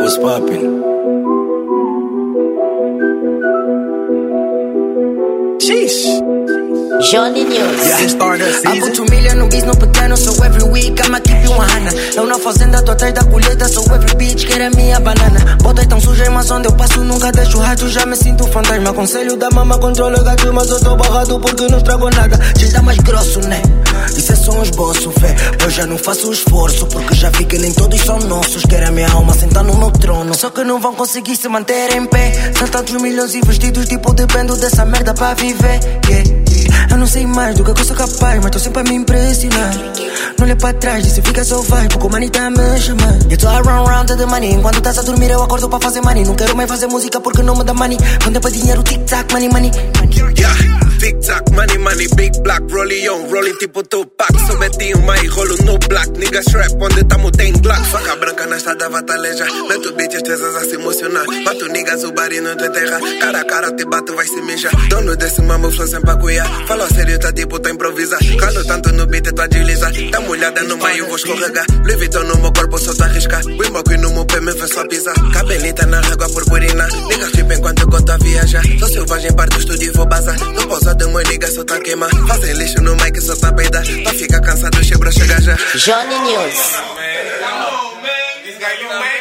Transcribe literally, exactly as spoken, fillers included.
what's poppin'? Sheesh. Johnny News. Yeah, start the season. I put two million no bis no pequeno, so every week I'ma keep you one hundred. Eu na fazenda, tô atrás da colheita, so every bitch quer a minha banana. Bota tão suja, mas onde eu passo nunca deixo rastro, já me sinto fantasma. Conselho da mama, controla gato, mas eu tô barrado porque não estrago nada. Diz dá mais grosso, né? Isso é só um esboço, fé. Eu já não faço esforço, porque já vi que nem todos são nossos. Querem a minha alma sentar no meu trono, só que não vão conseguir se manter em pé. São tantos milhões investidos, tipo, dependo dessa merda pra viver, yeah. Eu não sei mais do que eu sou capaz, mas tô sempre a me impressionar. Não olha pra trás, disse fica só vai, porque o money tá a me chamar. Eu tô a run round to the money, enquanto estás a dormir eu acordo pra fazer money. Não quero mais fazer música porque não me dá money. Quando é pra dinheiro, tic-tac, money, money, money. Yeah, tic-tac, money, money, big black, rolling on, rolling tipo Tupac. Sou Betinho, mas rolo no black. Nigga strap, onde tamo tem Glock. Faca branca na estrada vataleja. Meto bitches tesas a se emocionar. Bato niggas, o barino de terra. Cara a cara te bato, vai se mijar. Dono desse mambo, flow sem pacuia. Fala sério, tá tipo, tá improvisa. Calo tanto no beat, tu agiliza. Tá molhada no meio, vou escorregar. Louis Vuitton no meu corpo, só tá arriscar. Wimbock no meu pé, me fez só pisar. Cabelita na água purpurina. Niggas trip enquanto eu conto a viajar. Sou selvagem, parto estúdio e vou bazar. Tô pausado, meu nigga, só tá queimar. Fazem lixo no mic, só tá peidar. Tá fica cansado, chebra, chega já. Johnny News. Hello, man. This guy, you man.